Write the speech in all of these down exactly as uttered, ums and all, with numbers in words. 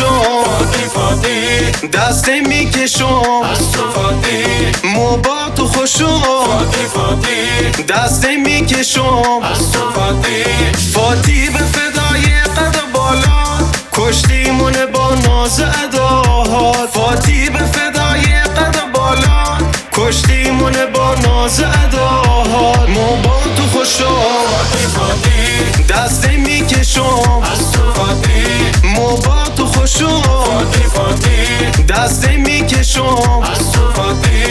خوشم، فاتی فاتی دسته میکشم از تو فاتی، مو با تو خوشم، فاتی فاتی دسته میکشم از تو فاتی. فاتی به فدای قد بالا کشتیمونه با ناز اداهات، فاتی به فدای قد بالا کشتیمونه با ناز اداهات، مو با تو خوشم، فاتی فاتی دسته میکشم از تو فاتی، مو با تو خوشم، فاتی فاتی دسته میکشم از تو فاتی.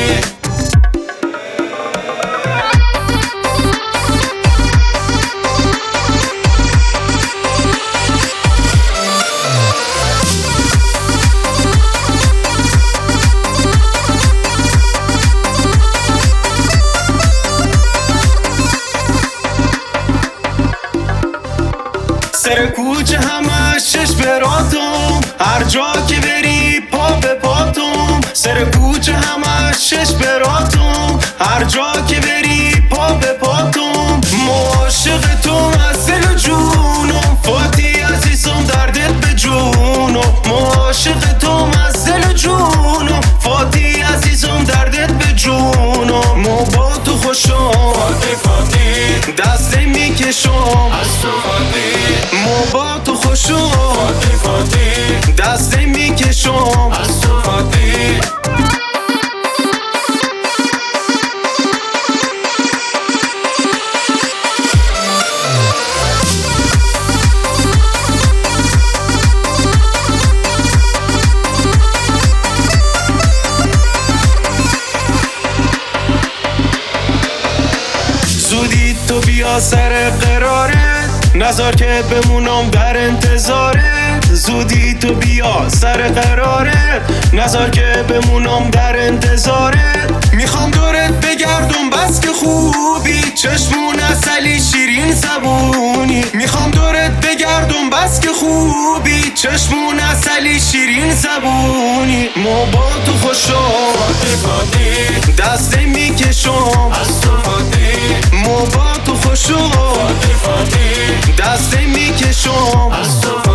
سر کوچه همش شش براتم، هر جا که بری پا به پاتم، سر کوچه همش شش براتم، هر جا که بری پا به پاتم، عاشق تو از دل و جونم، فاتی عزیزم دردت به جونم، عاشق تو از دل و جونم، فاتی عزیزم دردت به جونم، مو با تو خوشم، فاتی فاتی دسته میکشم از تو فاتی، مو با تو خوشم، فاتی فاتی دسته میکشم از تو فاتی. زودی تو بیا سر قرارت، نذار که بمونم در انتظارت، زودی تو بیا سر قرارت، نذار که بمونم در انتظارت، میخوام دورت بگردم بس که خوبی، چشمون اصلی شیرین زبونی، میخوام دورت بگردم بس که خوبی، چشمون اصلی شیرین زبونی، مو با تو خوشم، فاتی فاتی دسته میکشم از تو فاتی، مو با تو خوشم، فاتی فاتی دسته میکشم از تو